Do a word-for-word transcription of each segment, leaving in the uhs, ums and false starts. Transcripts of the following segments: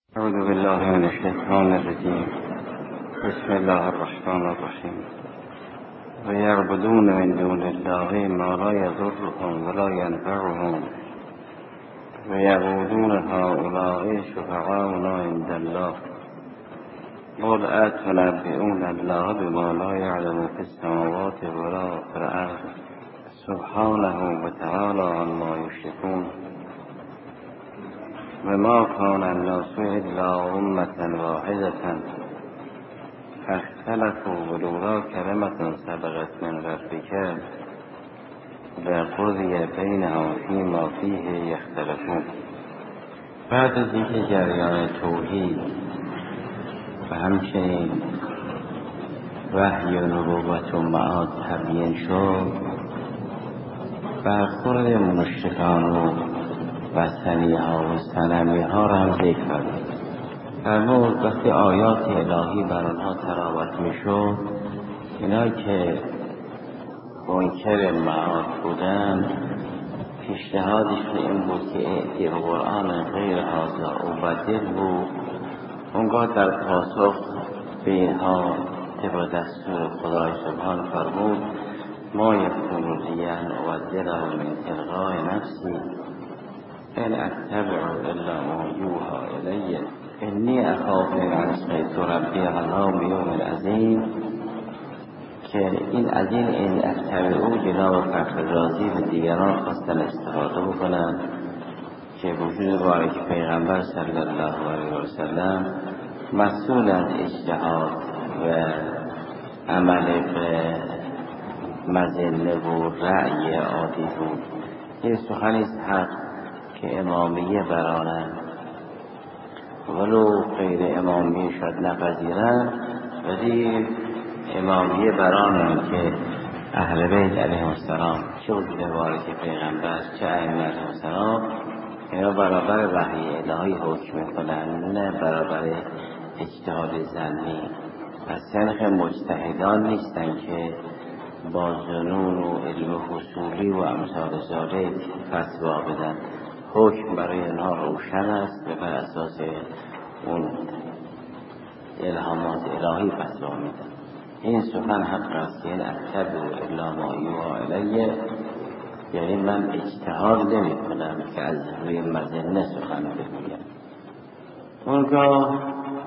أعوذ بالله من الشيطان الرجيم. بسم الله الرحمن الرحيم. ويعبدون من دون الله ما لا يضرهم ولا ينفعهم ويقولون هؤلاء شفعاؤنا عند الله قل أتنبئون الله بما لا يعلم في السماوات ولا في الأرض سبحانه وتعالى عما يشركون. وما كان الناس إلا أمة واحدة فاختلفوا ولولا كلمة سبقت من ربك لقضي بينهم فيما فيه يختلفون. بعد از اینکه جریان توحید و همچنین وحی و نبوت و معاد تبیین شد، برخورد مشرکان و وثنی ها و صنمی ها را هم ذکر کرد. فرمود وقتی آیات الهی بر آنها تلاوت می شد، اینا که منکر معاد بودن پیشنهادشون این بود که ائتی بقرآن غیر هذا وبدل بود. اونگاه در پاسخ به اینها طبق دستور خدای سبحان فرمود ما یکون لی ان ابدله من تلقاء نفسی ان اتبع الا ما یوحی الی انی اخاف ان عصیت ربی عذاب یوم عظیم. که این از این این اتبعو جناب فخر رازی و دیگران خواستن استفاده بکنن که وجود بارک پیغمبر صلی الله علیه و سلم مسئول از اجتهاد و عمل به مظنه و رأی عادی بود. این سخنی است حق که امامیه برانند ولو غیر امامیه شد نپذیرند، ولی امامیه برانند که اهل بیت علیهم السلام چه وجود بارک پیغمبر چه ائمه علیهم السلام اینا برابر وحی الهی حکم میکنند، نه برابر اجتهاد ظنی. از سنخ مجتهدان نیستن که با ظنون و علم حصولی و امثال ذالک فتوا بدن. حکم برای اینها روشن است و بر اساس اون الهامات الهی فتوا میدن. این سخن حق است که این اتبع الا ما یوحی الی، یعنی من اجتهاد نمی کنم که از روی مظنه سخن بگویم. اونگاه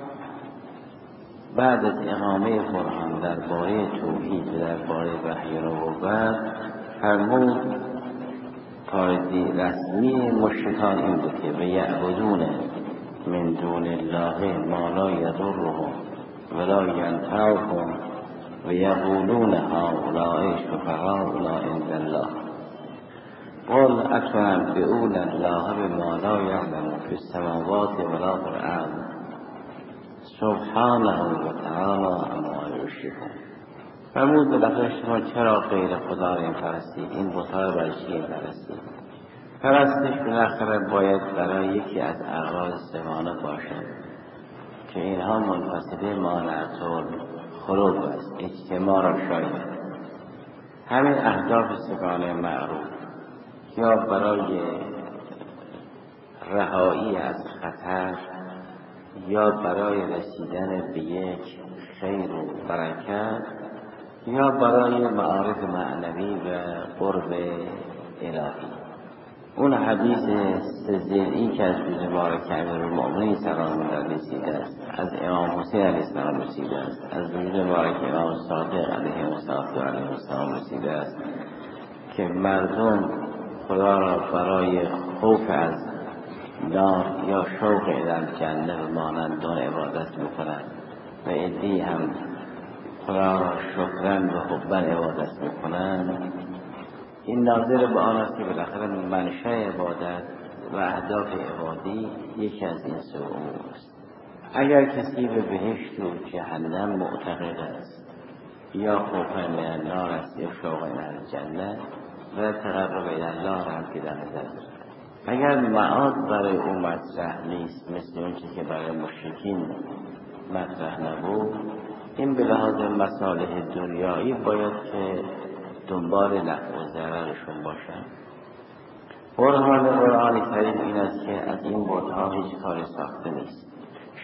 بعد از اقامه قرآن درباره توحید و درباره وحی و نبوت فرمود کاری رسمی مشرکان این بود که و یعبدون من دون الله ما لا یضرهم ولا ینفعهم و یقولون هؤلاء شفعاؤنا عند الله قل اتنبئون الله بما لا یعلم فی السماوات ولا فی الارض سبحانه و تعالی عما یشرکون. فرمود بالاخره شما چرا غیر خدا را پرستید؟ این بت‌ها را برای چی پرستید؟ پرستش بالاخره باید برای یکی از اغراض سگانه باشد که اینها منفصله مانعت الخلود است، اجتماع را شاید. همین اهداف سگانه معروف یا برای رهایی از خطر یا برای رسیدن به یک خیر و برکت یا برای معارف معنوی و قرب الهی. اون حدیث سزیلی که از روز مبارک امیرالمؤمنین سلام الله رسیده است، از امام حسین علیه السلام رسیده است، از روز مبارک امام صادق علیه السلام رسیده است که مردم خدا را برای خوف از نار یا شوق الی جنت مانند آن عبادت میکنند و عده‌ای هم خدا را شکرن و حبا عبادت میکنند. این ناظر به آن است که بالاخره منشأ عبادت و اهداف عبادی یکی از این سه امور است. اگر کسی به بهشت و جهنم معتقد است یا خوف من النار است یا شوق الی الجنه و تقرب الی الله را هم که در نظر دارد. اگر معاد برای او مطرح نیست مثل اون چیزی که برای مشرکین مطرح نبود، این به لحاظ مصالح دنیایی باید که دنبال نفع و ضررشون باشن. برهان قرآن کریم این است که از این بت‌ها هیچ کاری ساخته نیست.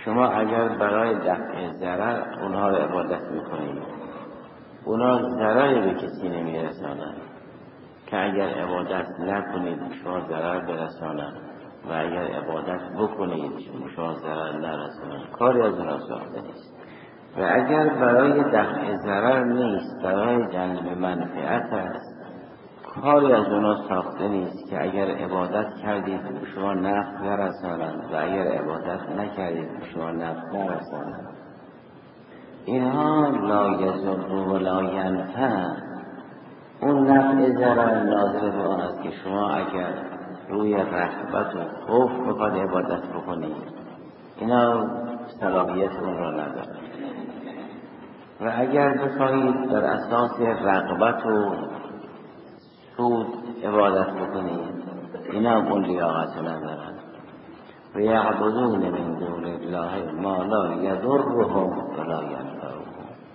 شما اگر برای دفع ضرر اونها رو عبادت میکنید، اونها ضرری به کسی نمیرسانند که اگر عبادت نکنید شما ضرر برسانند و اگر عبادت بکنید شما ضرر نرسانند. کاری از اونها ساخته نیست. و اگر برای دفع ضرر نیست، برای جلب منفعت است، کاری از اونها ساخته نیست که اگر عبادت کردید شما نفع نرسانند و اگر عبادت نکردید شما نفع نرسانند. اینها لا یضر و لا ینفع. اون نفع ضرر ناظر به آن است که شما اگر روی رغبت و خوف بخواد عبادت بکنید، اینا صلاحیت اون را ندارد. و اگر بخواهید در اساس رغبت و سود عبادت بکنید، اینا اون لیاقت ندارد. و یعبدون من دون الله ما لا یضرهم ولا ینفعهم.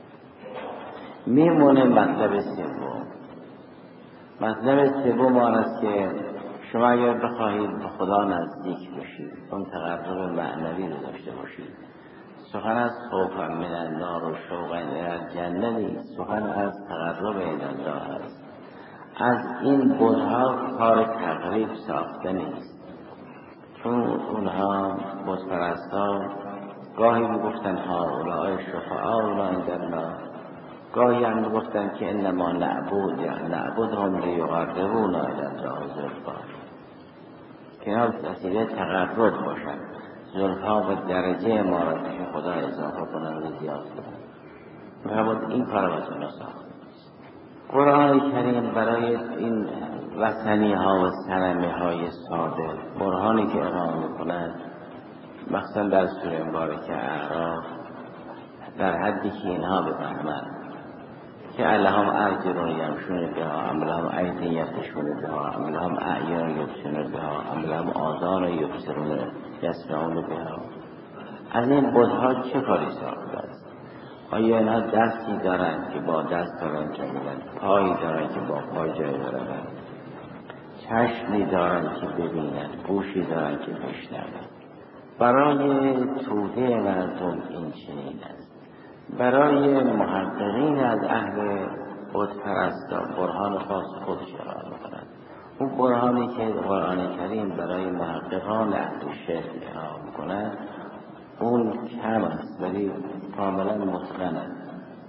میمونه مطلب سوم. مطلب سوم آن است که شما اگر بخواهید به خدا نزدیک بشید، اون تقرب معنوی رو داشته باشید، سخن از خوف من النار و شوق الی الجنه نیست، سخن از تقرب الی الله است. از این بت‌ها کار تقریب ساخته نیست، چون اونها بت‌پرستا گاهی میگفتن هؤلاء شفعاؤنا عند الله، گاهی هم میگفتن که انما نعبد یعنی نعبدهم لیقربونا الی الله زلفا، که اینا وسیله تقرب باشن، زلفا به درجه ما را پیش خدا اضافه کنن و زیاد کنن. مربوط این کار را بتونه ساخت. قرآن کریم برای این وثنی ها و صنمی های ساده برهانی که اقامه میکنند، مخصوصا در سوره مبارکه اعراف، در حدی که اینها بفهمند که الهم ارجلون یمشون بها ام لهم ایدی یبطشون بها ام لهم اعین یبصرون بها ام لهم آذان یبصرون یسمعون بها. از این بت‌ها چه کاری ساخته است؟ آیا اینها دستی دارند که با دست دارند جای برند، پایی دارند که با پای جای برند، چشمی دارند که ببینند، گوشی دارند که بشنوند؟ برای توده مردم این چنین است. برای محققین از اهل بت‌پرستی برهان خاص خودش ارائه می‌کنند. اون برهانی که قرآن کریم برای محققان اهل شرک ارائه می‌کند اون کم است ولی کاملا متقن است،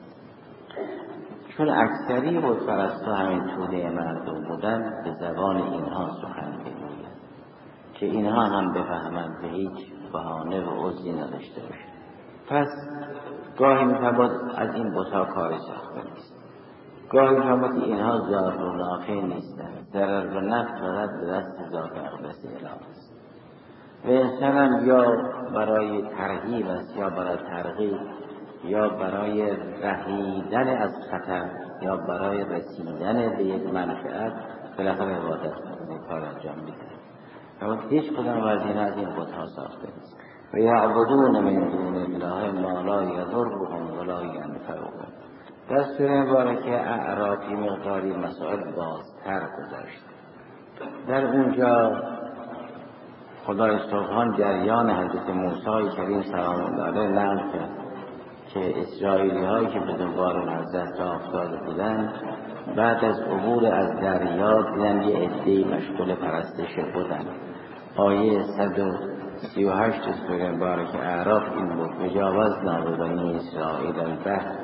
چون اکثری بت‌پرستا همین توده مردم بودن، به زبان اینها سخن می‌گویند که اینها هم بفهمند به هیچ بهانه و عذری نداشته باشند. پس گاهی می‌فرماد از این بت‌ها کاری ساخته نیست، گاهی می‌فرماد که اینها ضار و نافع نیستند، ضرر و نفع فقط به دست ذات اقدس الهی است. و انسان هم یا برای ترغیب است یا برای ترغیب، یا برای رهیدن از خطر یا برای رسیدن به یک منفعت بالاخره عبادت می‌کنه، کار انجام می‌ده. اما هیچ کدام از این از این بت‌ها ساخته نیست. و یعبدون من دون الله ما لا یضرهم ولا ینفعهم. در سوره مبارکه اعرافی مقداری مسائل بازتر گذاشت. در اونجا خدای سبحان جریان حضرت موسی کریم سلام الله علیه نقل کرد که اسرائیلی هایی که به دنبال حضرت را افتاده بودند، بعد از عبور از دریا دیدن یه عده‌ای مشغول پرستش بودند. آیه صد و سی و هشت سوره مبارکه اعراف این بود: وجاوزنا ببنی اسرائیل البحر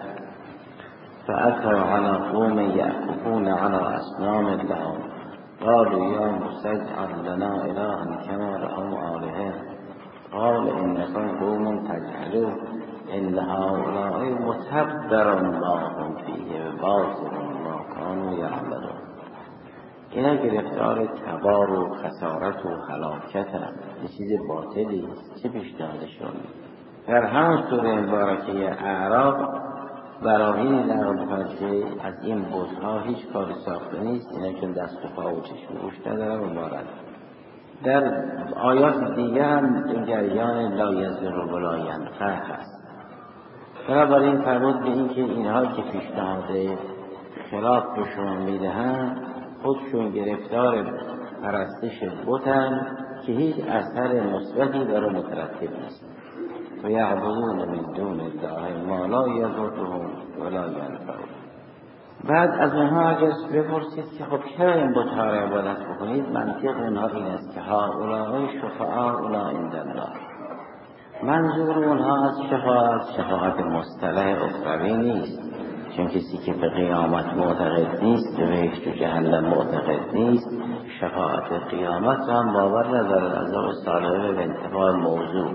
فأتوا على قوم یعکفون على اصنام لهم قالوا یا موسی اجعل لنا الها کما لهم آلهة قال انکم قوم تجهلون ان هؤلاء متبر ما هم فیه و باطل ما کانوا یعملون. اینا گرفتار تبار و خسارت و هلاکت هم، یه چیز باطلی چه پیشنهادشون. در همون سوره مبارکه اعراف براهینی در می‌کند که از این بت‌ها هیچ کاری ساخته نیست، اینا چون دست و پا و چشم و گوش ندارن و مارد. در آیات دیگه هم این جریان لا یضر ولا ینفع هست. بنابراین فرمود به این که اینها که پیشنهاد خلاف به شما میدهند خودشون گرفتار پرستش بتن که هیچ اثر مثبتی برای مترتب نیست. و یعبدون من دون الله ما لا یضرهم ولا ینفعهم. بعد از اونها اگر بپرسید که خب چرا این بت‌ها را عبادت بکنید، منطق اونها این است که هؤلاء شفعاؤنا عند الله. منظور اونها از شفاعت شفاعت مصطلح اخروی نیست، چون کسی که به قیامت معتقد نیست، به بهشت و جهنم معتقد نیست، شفاعت قیامت هم باور ندارد. از اون سالانه به انتفاع موضوع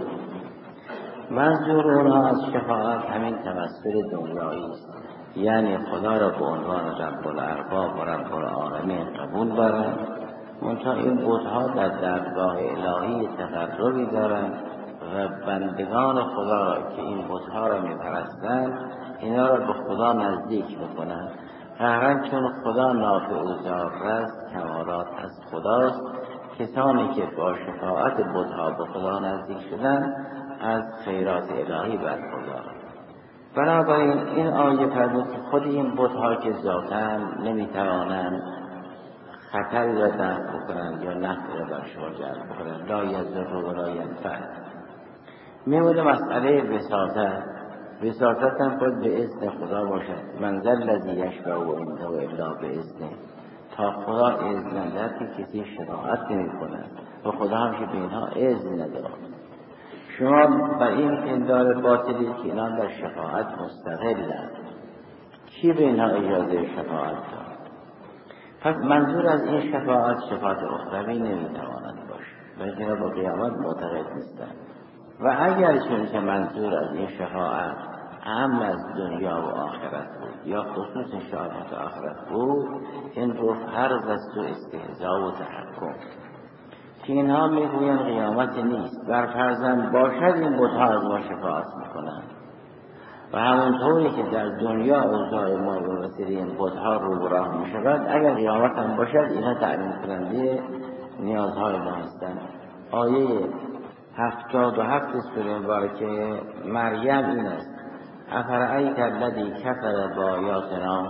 منظور اونها از شفاعت همین تمثل دنیایی است، یعنی خدا را به عنوان رب الارباب و رب العالمین قبول دارند، منتها این بت‌ها در درگاه الهی تقربی دارند و بندگان خدا را که این بت‌ها را می‌پرستند اینا را به خدا نزدیک می‌کنند. قهرن چون خدا نافع و ضار است، کمالات از خداست. کسانی که با شفاعت بت‌ها به خدا نزدیک شدند از خیرات الهی برخوردارند. بنابراین این آیه فرمود که خود این بت‌ها که ذاتاً نمی‌توانند خطری را دفع بکنند یا نفعی را بر شما جلب بکنند، لا یضر ولا ینفع. میمونه مسئله وساطت. وساطت هم خود به اذن خدا باشد. من ذا الذی یشفع عنده الا باذنه. تا خدا اذن ندهد که کسی شفاعت نمی‌کند و خدا هم که به اینها اذن ندهد. شما بر این پندار باطلی که اینا در شفاعت مستقلند، کی به اینها اجازه شفاعت داد؟ پس منظور از این شفاعت شفاعت اخروی نمیتواند باشد، بلکه اینا با قیامت معتقد نیستند. و اگر چون که منظور از این شفاعت اهم از دنیا و آخرت بود یا خصوص شفاعت آخرت بود، این رو فرض است و استهزاء و تحکم که اینها میگوین قیامت نیست، بر فرضاً باشد این بت‌ها از ما شفاعت میکنند و همونطوری که در دنیا اوضاع ما به وسیله این بت‌ها رو راه میشود، اگر قیامت هم باشد اینها تعیین کننده نیازهای ما هستند. آیه هفتاد و هفت سوره مبارکه مریم این است: افرأیت الذی کفر بآیاتنا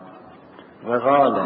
و قال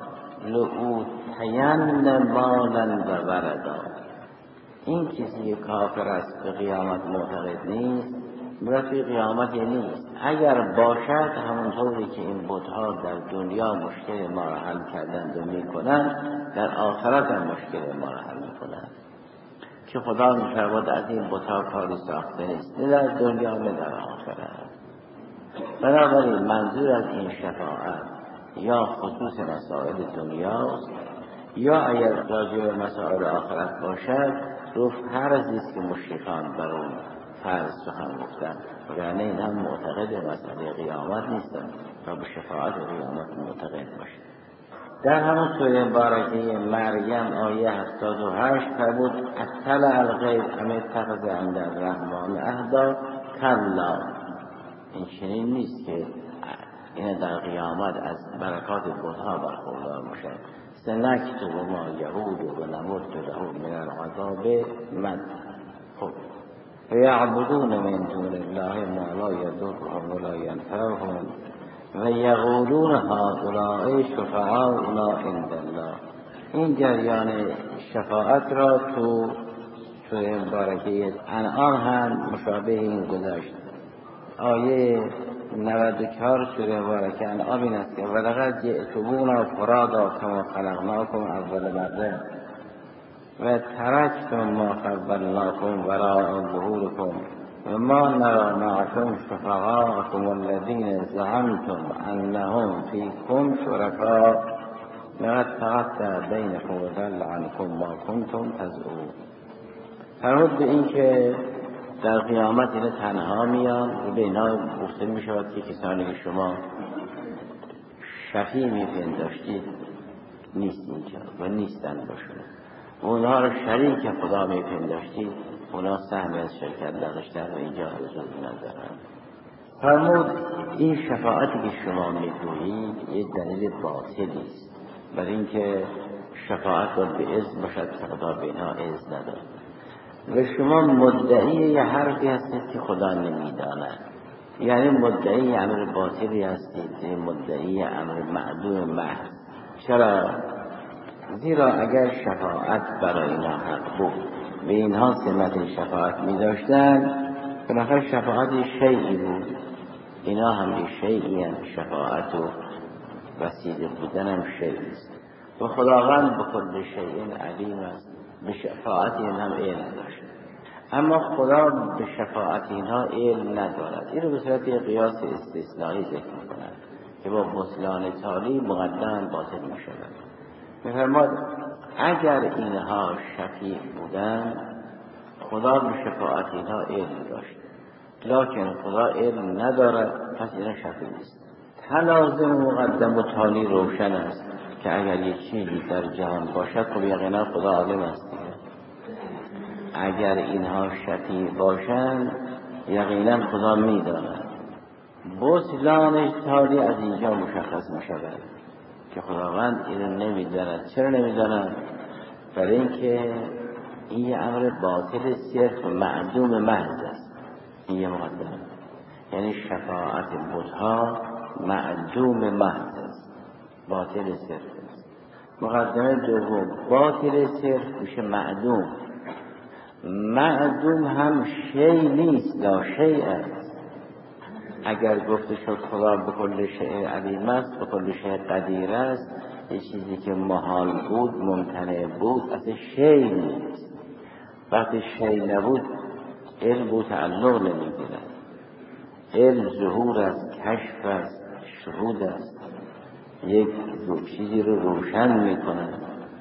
لأوتین مالا و ولدا. این کسی کافر است به قیامت معتقد نیست، برای قیامت نیست. اگر باشد همونطوری که این بت‌ها در دنیا مشکل ما را حل کردند و میکنند، در آخرت هم مشکل ما را حل میکنند. که خدا می‌فرماید از این بت‌ها کاری ساخته نیست، نه در دنیا نه در آخرت. بنابراین منظور از این شفاعت یا خصوص مسائل دنیاست، یا اگر راجع به مسائل آخرت باشد رو فرضی است که مشرکان بر اون فرض سخن گفتند، وگرنه این هم معتقد مسئله قیامت نیستند و به شفاعت قیامت معتقد باشد. در همون سوره مبارکه مریم آیه هفتاد و هشت فرمود: اطلع الغیب ام اتخذ عند الرحمن عهدا کلا. این چنین نیست که این در قیامت از برکات بت‌ها برخوردار باشد. سنکتب ما یعود و نمد له من العذاب مد. خب ویعبدون من دون الله ما لا یضرهم ولا ینفعهم و یقولون هؤلاء شفعاؤنا عند الله. این جریان شفاعت را تو سوره مبارکه انعام هم مشابه این گذاشت. آیه نود و چهار سوره مبارکه انعام این است که ولقد جئتمونا فرادا کما خلقناکم اول مره و ترکتم ما خولناکم وراء ظهورکم و ما نرى معكم شفعاءكم الذين زعمتم انهم فيكم شركاء لقد تقطع بينكم وضل عنكم ما كنتم تزعمون. فرمود به این که در قیامت اینا تنها میان و به اینا گفته می شود که کسانی که شما شفیع می پنداشتید نیست اینجا و نیستن باشون، و اونها رو شریک خدا می پنداشتید، اونا سهمی از شرکت نداشتن و اینجا حضور ندارن. فرمود این شفاعتی که شما میگویید یک دلیل باطلی است، برای اینکه شفاعت باید به اذن باشد که خدا به اینها اذن نداد و شما مدعی یه حرفی هستید که خدا نمیداند، یعنی مدعی امر باطلی هستید، مدعی امر معدوم محض. چرا؟ زیرا اگر شفاعت برای اینا حق بود به اینها سمت شفاعت می داشتن، بالاخره شفاعت شیئی بود، اینا هم یه شیئی هم، شفاعت و وسیله بودن هم شیئی است و خداوند به کل شیء علیم است، به شفاعت این هم علم داشت. اما خدا به شفاعت اینها علم ندارد. این رو به صورت قیاس استثنایی ذکر می‌کند که با بطلان تالی مقدم باطل می‌شود. می‌فرماد اگر اینها شفیع بودند خدا به شفاعت اینها علم داشت، لکن خدا علم ندارد، پس اینا شفیع نیست. تلازم مقدم و تالی روشن است که اگر یک چیزی در جهان باشد خب یقینا خدا عالم است دیگه. اگر اینها شفیع باشند یقینا خدا می‌داند. بطلان تالی از اینجا مشخص می‌شود که خداوند اینو نمی‌داند. چرا نمی‌داند؟ برای اینکه این یه امر باطل صرف معدوم محض است. این یه مقدمه، یعنی شفاعت بت‌ها معدوم محض است، باطل صرف است. مقدمه دوم، باطل صرف میشه معدوم. معدوم هم شی نیست، لا شیء است. اگر گفته شد خدا به کل شیء علیم است، به کل شیء قدیر است، یه چیزی که محال بود، ممتنع بود، اصلا شی نیست. وقتی شی نبود علم بود تعلق نمیگیرد. علم ظهور است، کشف است، شهود است، یک چیزی رو روشن میکنه.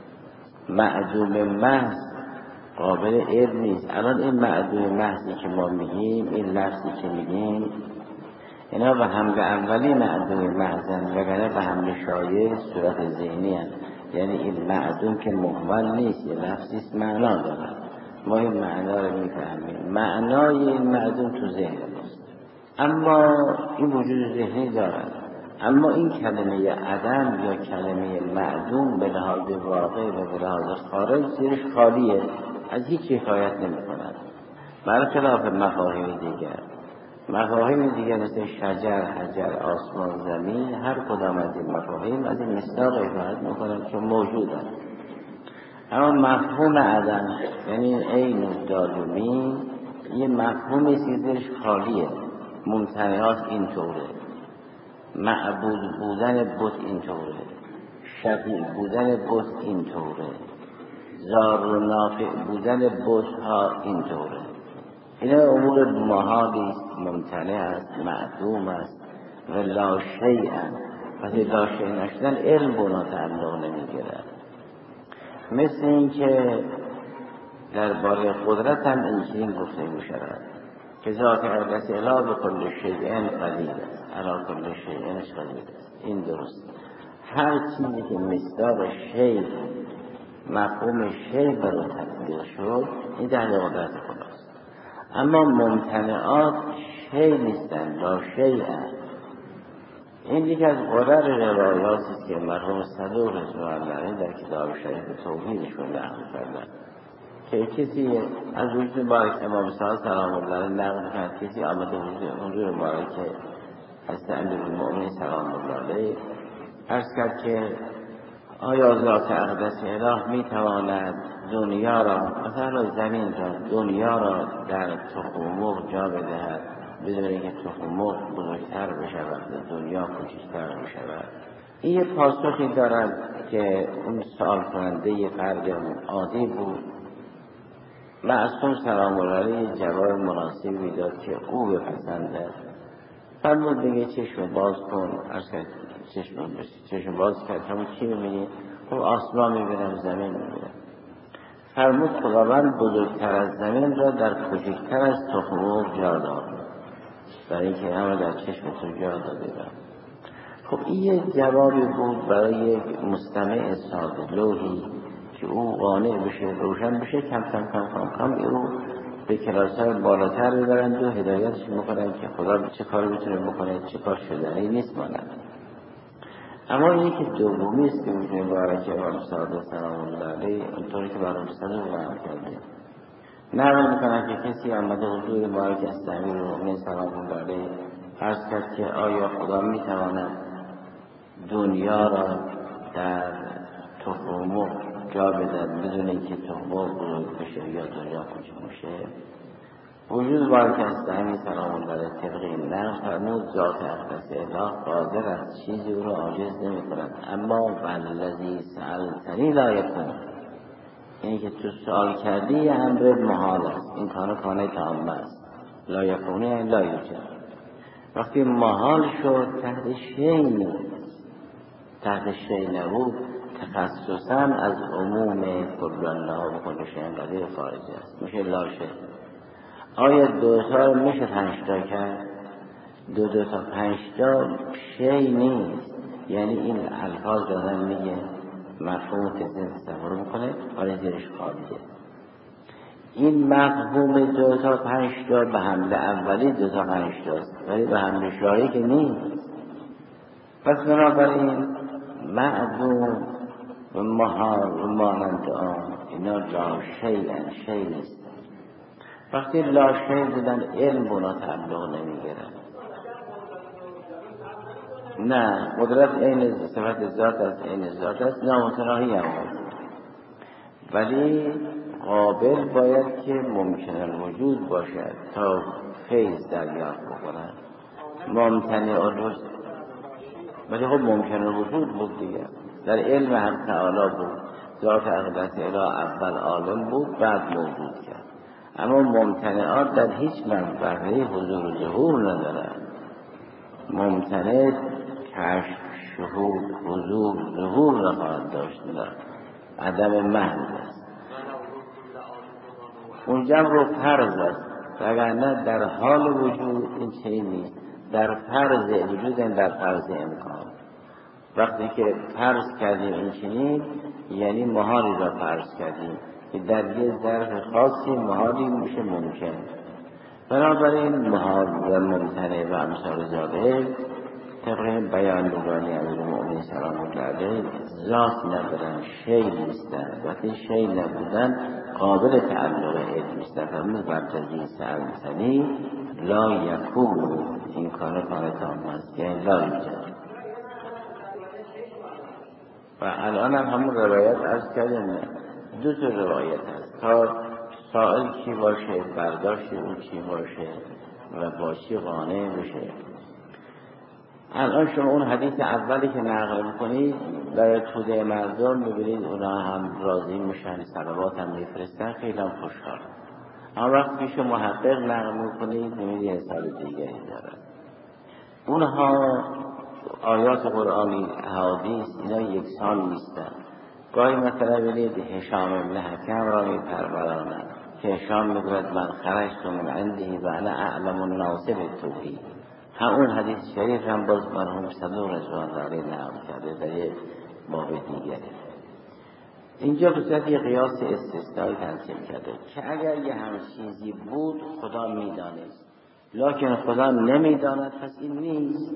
معدوم محض قابل علم نیست. الان این معدوم محضی که ما میگیم، این لفظی که میگیم، اینا به حمل اولی معدوم محضن وگرنه به حمل شایع صورت ذهنی هست. یعنی این معدوم که مهمل نیست، یه لفظیست معنا دارد، ما این معنا رو میفهمیم. معنای این معدوم تو ذهن است، اما این وجود ذهنی دارد. اما این کلمه عدم یا کلمه معدوم به لحاظ واقع و به لحاظ خارج زیرش خالیه، از هیچ حکایت نمی کند، برخلاف مفاهیم دیگر. مفاهیم دیگر مثل شجر، حجر، آسمان، زمین، هر کدام از این مفاهیم از این مصداق حکایت میکنند که موجودند. اما مفهوم عدم یعنی عین و دالومی یه مفهومی سیزش خالیه. ممتنعات اینطوره، معبود بودن بت اینطوره، شفیع بودن بت اینطوره، ضار و نافع بودن بت ها اینطوره. اینا امور محالی است، ممتنع است، معدوم است و لا شیء. پس لا شیء نشدن علم بنا تعلق نمیگیرد. مثل این که درباره قدرت هم این گفته می شود که ذات اقدس اله به کل شیء قدیر است، علی کل شیء قدیر است. این درست. هر چیزی که مصداق شیء مفهوم شیء برای تطبیق شد این در قدرت خداست. اما ممتنعات شیء نیستند، لا شیء. این دیگه از غرر روایاتی است که مرحوم صدوق رضوان الله در کتاب شریف توحیدشون نقل کردن که کسی از وجود مبارک امام صادق سلام الله نقل کرد، کسی آمده حضور مبارک از امیرالمؤمنین سلام الله علیه عرض کرد که آیا ذات اقدس اله می تواند دنیا را، مثلا زمین را، دنیا را در تخم مرغ جا بدهد بدون اینکه تخم مرغ بزرگتر بشود، دنیا کوچکتر بشود؟ این یه پاسخی دارد که اون سوال کننده فرد عادی بود. معصوم سلام الله علیه جواب مناسبی داد که او بپسنده. فرمود دیگه چشم باز کن. عرض کرد چشم چشم باز کرد، همون چی می‌بینی؟ خب آسمان می‌بینم، زمین می‌بینم. فرمود خداوند بزرگتر از زمین را در کوچکتر از تخم مرغ جا داد، برای اینکه همه در چشم تو جا داده. خب این یک جوابی بود برای یک مستمع ساده لوحی که او قانع بشه، روشن بشه، کم کم کم کم کم او به کلاس‌های بالاتر ببرند و هدایتش میکنند که خدا چه کاری میتونه بکنه، چه کار شدنی نیست مانند. اما اینی که دومی است که میتونه بارک امام صادق سلام الله علیه اونطوری که برام صادق بیان کرده نقل میکنند که کسی آمده حضور بارک از امیرالمؤمنین سلام الله علیه عرض کرد که آیا خدا میتواند دنیا را در تخم مرغ جا بدن بدون اینکه تخم مرغ بزرگ بشه یا دنیا کوچک بشه؟ وجود بارکستانی سلام الله طبق این نقش فرمود ذات اقدس اله قادر است چیزی او را عاجز نمی کند. اما والذی سألتنی لا یکون، یعنی که تو سوال کردی یه امر محال است، این کانه کانه تامه است. لا یکونه یعنی لا یوجد. وقتی محال شد تحت شیء نیست، تحت شیء نبود تخصصاً از عموم کل الله و کل شیء قدیر خارجی است، میشه لا شیء. آیا دو تا رو میشه پنج تا کرد؟ دو دو تا پنج تا شیء نیست، یعنی این الفاظ دادن میگه مفهوم تزین تصور میکنه حالا زیرش خالیه. این مفهوم دو تا پنج تا به حمله اولی دو تا پنج تاست، ولی به حمله شایی که نیست. پس بنابراین معدوم و محال و مانند آن اینا لا شیئن، شیء نیست. وقتی لا شیء بودن علم بنا تعلق نمیگیرن. نه، قدرت این صفت ذات است، این ذات است، نامتناهی هم هست، ولی قابل باید که ممکن الوجود باشد تا فیض دریافت بکنن. ممتنع الوجود ولی خب ممکن الوجود بود دیگه، در علم حق تعالی بود. ذات اقدس اله اول عالم بود بعد موجود کرد، اما ممتنعات در هیچ منبعه حضور و ظهور ندارد. ممتنع کشف، شهود، حضور، ظهور نخواهد داشت، عدم محض است. اونجا رو فرض است، وگرنه در حال وجود این چیزی نیست. در فرض وجود این در فرض امکان. وقتی که فرض کردیم این چنین یعنی محالی را فرض کردیم که در یه ظرف خاصی محالی میشه ممکن. بنابراین محال و ممتنع و امثال ذالک طبق بیان نورانی امیرالمؤمنین سلام الله علیه ذات ندارن، شیء نیستن. وقتی شیء نبودن قابل تعلق علم نیستن. فرمود والذی سألتنی لا یکون، این کار کار تام است، یعنی لا یوجد. و الان هم همون روایت عرض کردیم، دو تا روایت هست تا سائل کی باشه، برداشت اون چی باشه و با چی قانع بشه. الان شما اون حدیث اولی که نقل میکنید برای توده مردم میبینید اونا هم راضی میشن، صلوات هم میفرستن، خیلی هم خوشحال. اما وقت پیش محقق نقل میکنید میبینید یه حساب دیگری دارن. اونها آیات قرآنی، احادیث، اینا یکسان نیستن. گاهی مثلا ببینید هشام ابن حکم را میپرورانند که هشام میگوید من خرجت من عنده و انا اعلم الناس بالتوحید. همون حدیث شریف هم باز مرحوم صدوق رضوان الله علیه نقل کرده در یک باب دیگری. اینجا به صورت یه قیاس استثنایی تنظیم کرده که اگر یه همه چیزی بود خدا میدانست، لکن خدا نمیداند، پس این نیست.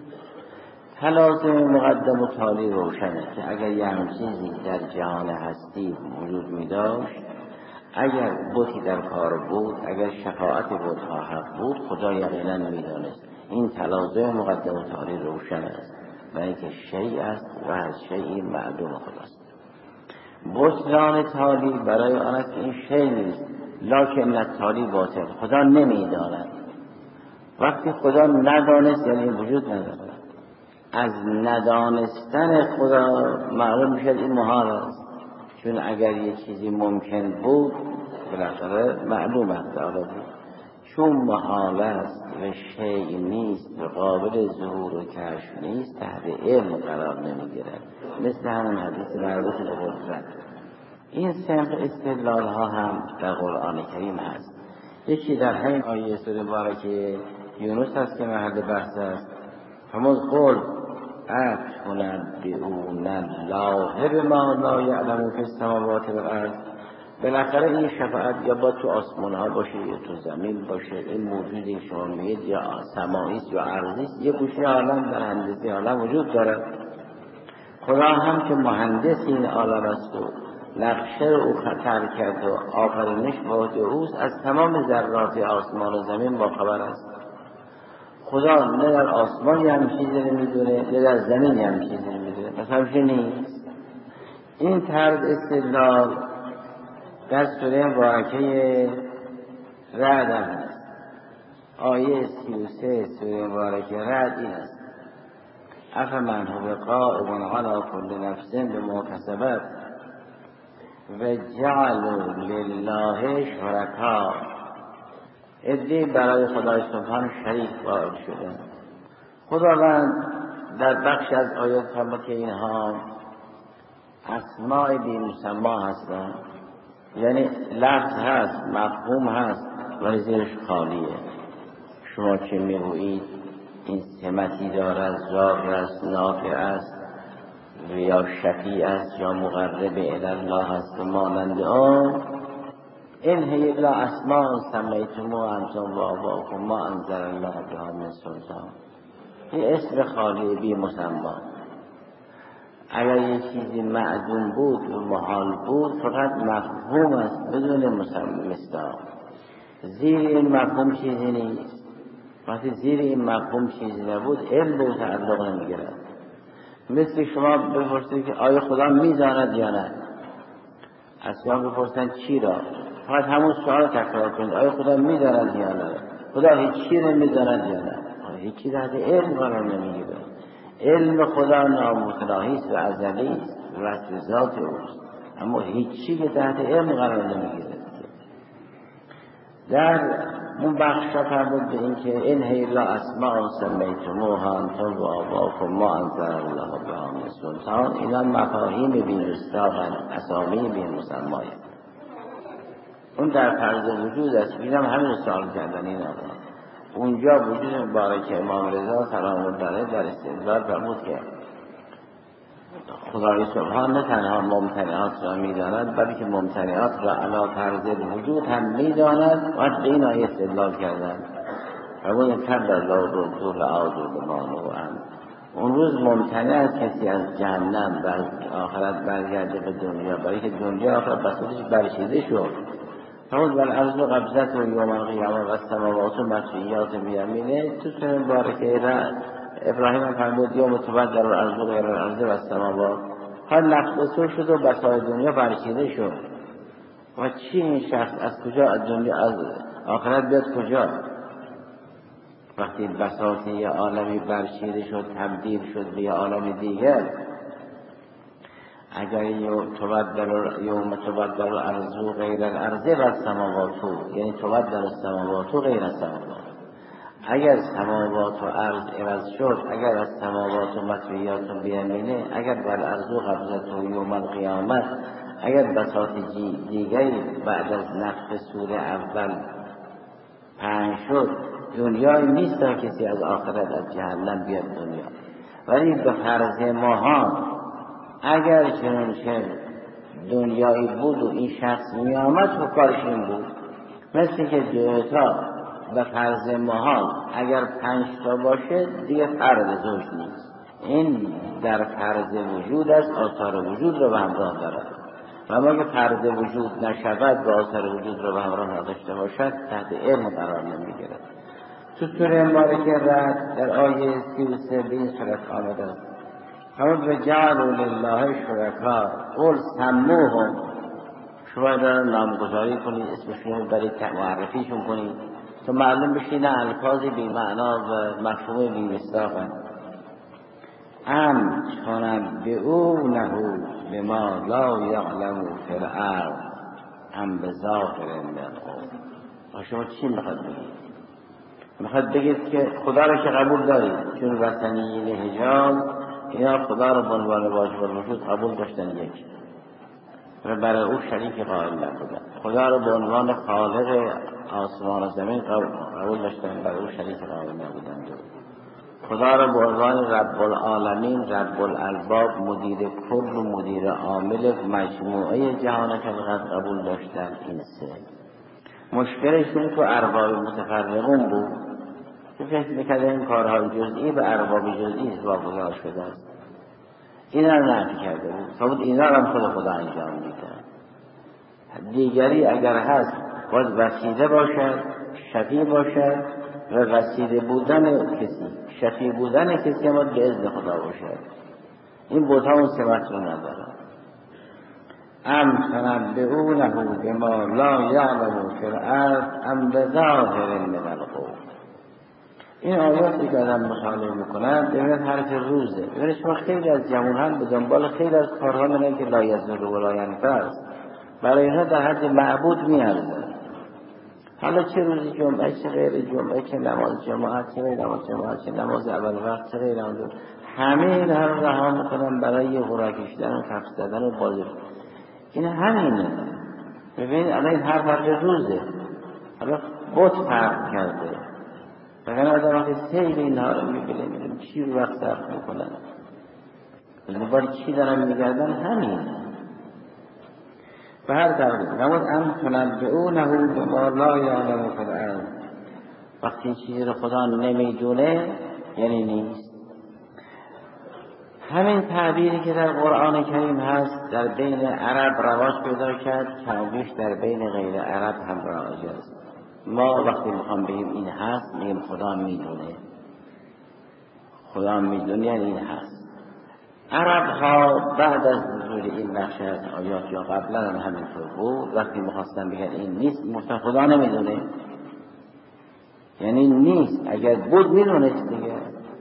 لازم مقدم و تالی روشنه که اگر یه همه چیزی در جهان هستی وجود میداشت، اگر بوتی در کار بود، اگر شفاعت بوتها حق بود، خدا یقینا میدانست. این تلازم مقدم و تالی روشن است و اینکه شیء است و از شیء معلوم خداست. بطلان تالی برای آن است که این شیء نیست، لکن تالی باطل، خدا نمیداند. وقتی خدا ندانست یعنی وجود ندارد. از ندانستن خدا معلوم میشه این محال است، چون اگر یه چیزی ممکن بود بالاخره معلوم است. چون محال است و شیء نیست و قابل ظهور و کشف نیست، تحت علم قرار نمیگیرد. مثل همون حدیث مربوط به قدرت. این صنف استدلال ها هم در قرآن کریم هست. یکی در همین آیه سوره مبارکه یونس هست که محل بحث است. فرمود قل اتنبئون الله بما لا یعلم فی السماوات والارض. بالاخره این شفاعت یا با تو آسمان ها باشه یا تو زمین باشه، این موجودی شما میگید یا سماعی است یا ارضی است، یه گوشه عالم در هندسی عالم وجود دارد. خدا هم که مهندس این عالم است و نقشه او خطر کرد و آفرینش با اوست، از تمام ذرات آسمان و زمین با خبر است. خدا نه در آسمان هم چیزی رو میدونه نه در زمین هم چیزی رو میدونه، مثلا نیست. این طرز استدلال در سوره مبارکه رعد هست. آیه سی و سه سوره مبارکه رعد این است: افمن هو قائم علی کل نفس بما کسبت و جعلوا لله شرکا. عده‌ای برای خدای سبحانه شریک قائل شدند. خداوند در بخش از آیات فرمود که اینها اسماء بی مسما هستند، یعنی لفظ هست، مفهوم هست ولی زیرش خالیه. شما که میگویید این سمتی دارد، زار است، نافع است و یا شفیع است یا مقرب الی الله است و مانند آن، این هی الا اسماء سمیتموها انتم و آباؤکم ما انزل الله بها من سلطان. این اسم خالی بی مسما. اگر یک چیزی معدوم بود و محال بود فقط مفهوم است بدون مصداق. زیر این مفهوم چیزی نیست. وقتی زیر این مفهوم چیزی نبود علم به تعلق نمیگیرد. مثل شما بپرسید که آیا خدا میداند یا نه، از شما بپرسند چی را، فقط همون سوال تکرار کنید: آیا خدا میداند یا نه؟ خدا هیچ چی را میداند یا نه؟ هیچ چیز از علم قرار نمیگیره. علم خدا نامتناهی است و ازلی است و از ذات اوست، اما هیچ چیز تحت علم قرار نمیگیره. در اون بخش فرمود به این که این هی الا اسماء سمیتموها انتم و آباؤکم ما انزل الله بها من سلطان. اینا مفاهیم بی مصداقن، اسامی بی مسمای. اون در فرض وجود است. اینم همین سوال کردن این آقا. اونجا وجود مبارک امام رضا سلام الله علیه در استدلال فرمود که خدای سبحان نه تنها ممتنعات را میداند بلکه ممتنعات را علی فرض وجود هم میداند. و به این آیه استدلال کردند فرمود کبر الله رسول عادل بمانو هم. اون روز ممتنع است کسی از جهنم و از آخرت برگرده به دنیا، برای که دنیا آخرت بسیارش برشیده شد. فرمود والارض قبضته یوم القیامه و السماوات مطویات بیمینه. تو سوره مبارکه ابراهیم هم فرمود یوم تبدل الارض غیر الارض و السماوات. حال نفس تو شد و بساط دنیا برشیده شد. و چی این شخص از کجا از دنیا از آخرت بیاد کجا؟ وقتی بساط یه عالمی برشیده شد تبدیل شد به یه عالم دیگر. اگر یوم تبدل یوم تبدل الارض غیر الارض و السماوات، یعنی تبدل السماوات غیر السماوات، اگر سماوات و ارض عوض شد، اگر از سماوات و مطویات بیمینه، اگر بر ارض و قبضت و یوم القیامت، اگر بساط دیگری بعد از نفخ سور اول پنج شد، دنیای نیست تا کسی از آخرت از جهنم بیاد دنیا. ولی به فرض ماها اگر چنانچه دنیایی بود و این شخص می آمد و کارش این بود، مثل که دوتا به فرض محال اگر پنج تا باشه دیگه فرد زوج نیست. این در فرض وجود است، آثار وجود رو به همراه دارد. و اما که فرض وجود نشود و آثار وجود رو به همراه نداشته باشد تحت علم قرار نمیگیرد. تو سوره مبارکه رعد در آیه سی و سه به این صورت آمده است: فرمود و جعلوا لله شرکا قل سموهم. شما دارن نامگذاری کنید، اسمشون رو برید معرفیشون کنید تا معلوم بشه نه الفاظی بی معنا و مفهوم بی مصداقن. ام تنبئونه بما لا یعلم فی الارض ام بظاهر من القول. شما چی میخواد بگید؟ میخواد بگید که خدا را که قبول دارید، چون وثنیین حجاز اینا خدا را به عنوان واجب الوجود قبول داشتن یک و برای او شریک قائل نبودن. خدا را به عنوان خالق آسمان و زمین قبول داشتن، برای او شریک قائل نبودن. خدا را به عنوان رب العالمین، رب الالباب، مدیر کل و مدیر عامل مجموعه جهان خلقت قبول داشتن. این سه مشکلشون تو ارباب متفرقون بود که فکر میکرده این کارهای جزئی به ارباب جزئی واگذار شده است. اینا رو نفی کرده بود. فرمود اینا رو هم خود خدا انجام میده. دیگری اگر هست باید وسیله باشد، شفیع باشد و وسیله بودن کسی شفیع بودن کسی هم به اذن خدا باشد. این بوتا اون سمت رو نداره. ام تنبئونه بما لا یعلم فی الارض ام بظاهر من القول. این آیاتی که آدم مطالعه میکنن ببینید حرف روزه. ببینید شما خیلی از جوانان به دنبال خیلی از کارها میرن که لا یضر و لا ینفع است، برای اینها در حد معبود میارزن. حالا چه روزی جمعه، چه غیر جمعه، چه نماز جماعت، چه غیر نماز جماعت، چه نماز اول وقت، چه غیر نماز، همه اینها رو رها میکنن برای غرا کشیدن و کف زدن و بازی. این همینه. ببینید الان این هر فرق روزه. حالا بت فرق کرده. فقط آدم وقتی سیل اینها رو میبینه میدونم چی رو وقت صرف میکنن، دنبال چی دارن میگردن، همین. به هر طریق نمود ام تنبئونه بما لا یعلم فی الارض، وقتی چیزی رو خدا نمیدونه یعنی نیست. همین تعبیری که در قرآن کریم هست در بین عرب رواج پیدا کرد، کمابیش در بین غیر عرب هم رواج است. ما وقتی میخوام بگیم این هست میگیم خدا میدونه. خدا میدونه یعنی این هست. عرب ها بعد از نزول این بخش از آیات یا قبلا هم همینطور بود، وقتی میخواستن بگن این نیست مفتن خدا نمیدونه یعنی نیست. اگر بود میدونست دیگه.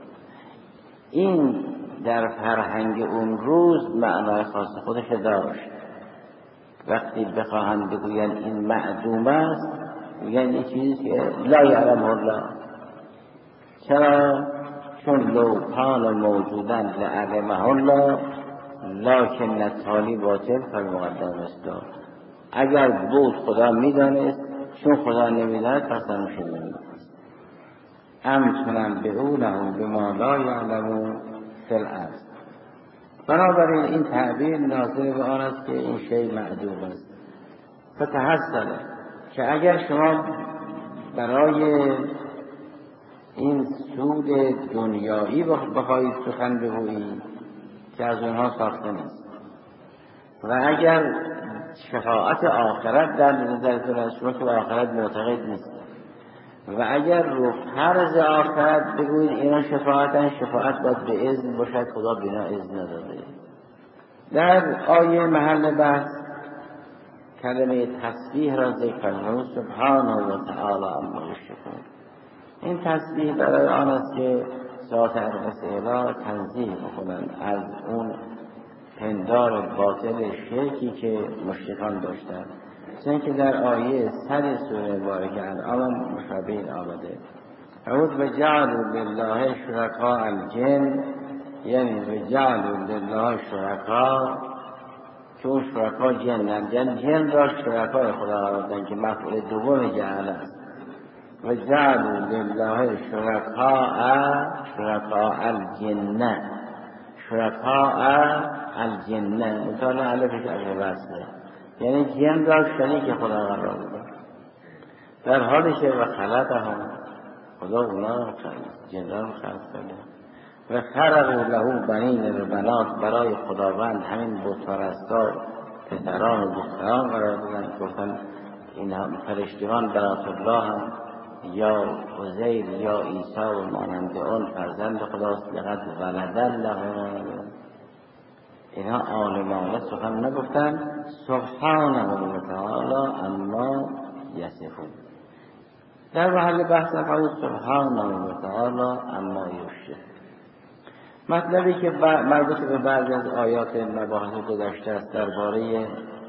این در فرهنگ اون روز معنای خاص خودش داشت. وقتی بخواهند بگوین این معدوم است میگن این چیزی که لا یعلم الله. چرا؟ چون لو کان موجودن لعلمه الله لکن التالی باطل فالمقدم است. اگر بود خدا میدانست، چون خدا نمیداند پس نمیشه نمیدانست. ام تنبئونه بما لا یعلم فی الارض. بنابراین این تعبیر ناظر به آن است که این شی معدوم است. فتحصل که اگر شما برای این سود دنیایی بخواهید سخن بگویید که از اونها ساخته نیست، و اگر شفاعت آخرت در نظرتون است، شما که به آخرت معتقد نیست، و اگر رو فرض آخرت بگویید اینا شفاعتن، شفاعت باید به اذن باشد، خدا بنا اذن نداده. در آیه محل بحث کلمه تسبیح را ذکر نمود، سبحانه و تعالی عما یشرکون. این تسبیح برای آن است که ذات اقدس الهی تنزیه بکنند از اون پندار باطل شرکی که مشرکان داشتند. چون که در آیه صد سوره مبارکه انعام مشابه آمده اعوذ بجعلوا لله شرکاء الجن، یعنی بجعلوا لله شرکاء که اون شرکا جن جن جن را شرکای خدا آوردن که مفعول دوم جعل است. و جعلوا لله شرکاء شرکاء الجن، شرکاء الجن مطالعه علفش از وصله، یعنی جن را شریک خدا قرار دادن، در حالی که و خلقهم خدا اونا جن را خلق کرده و خرقوا له بنین و بنات، برای خداوند همین بت پرستا پسران و دختران قرار دادن. گفتن این هم فرشتگان بنات الله هم یا عزیر یا عیسی و مانند اون فرزند خداست. لقد ولد لهم، اینها عالمانه سخن نگفتن. سبحانه و تعالی اما یصفون. در محل بحث فرمود سبحانه و تعالی اما یشرکون. مطلبی که مربوط به بعضی از آیات مباحث گذشته است درباره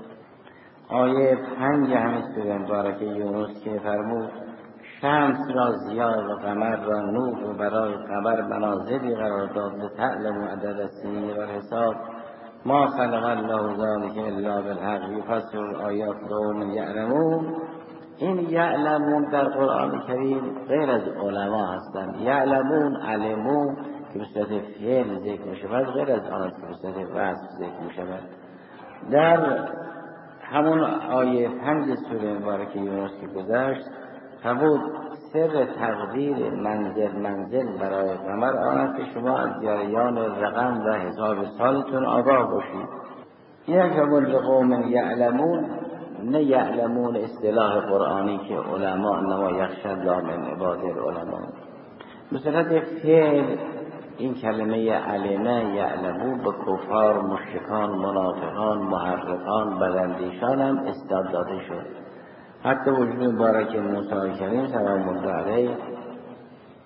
آیه پنج همین سوره مبارکه یونس که فرمود شمس را ضیا و قمر را نور و برای قمر منازلی قرار داد لتعلموا عدد السنین والحساب ما خلق الله ذلک الا بالحق یفسر الآیات لقوم یعلمون. این یعلمون در قرآن کریم غیر از علما هستند. یعلمون علمون که به صورت فعل ذکر می شود، غیر از آن است که به صورت وصف ذکر می شود. در همون آیه پنج سوره مبارکه یونس که گذشت فرمود سر تقدیر منزل منزل برای قمر آن است که شما از جریان رقم و حساب سالتون آگاه باشید. این فرمود لقوم یعلمون، نه یعلمون اصطلاح قرآنی که علما انما یخشى الله من عباد العلماء. به صورت فعل این کلمه علمه یعلمون به کفار، مشرکان، منافقان، محرفان، بداندیشان هم استاد داده شد. حتی وجود مبارک موسی کریم سلام الله علیه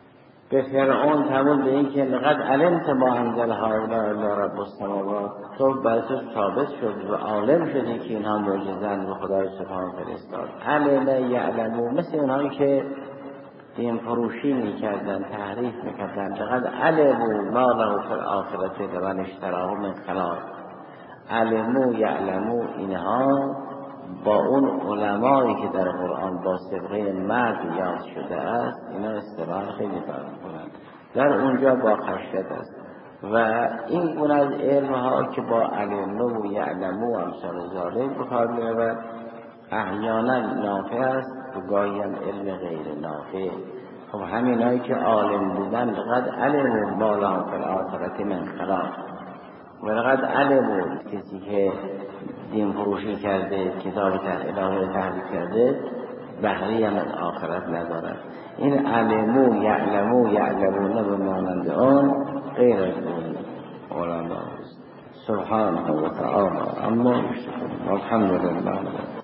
به فرعون تمام به این که لقد علمت ما انزل هؤلاء الا رب السماوات، تو برای تو ثابت شد و عالم شدی که اینها معجزه‌اند و خدای سبحانه فرستاد. علم یعلمون، مثل اونهایی که دین فروشی میکردن، تحریف میکردن. لقد علموا ما له فی الآخرة لمن اشتراه من خلاق. علموا یعلموا، اینها با اون علمایی که در قرآن با صبغه مرد یاد شده است، اینا اصطلاح خیلی فرق کنند. در اونجا با خشیت است و این اون از علمها که با علموا و یعلموا و امثال ذالک به کار می‌رود، احیانا نافع است و گاهی هم علم غیر نافع. خب همینایی که عالم بودن لقد علموا ما لهم فی الآخرة من خلاق، و لقد علموا، کسی که دین فروشی کرده، کتاب الهی تحریف کرده، بهره هم از آخرت ندارد. این علموا یعلموا یعلمون به مانند آن غیر از اون علما. سبحانه و تعالی اما یشرکون. الحمدلله.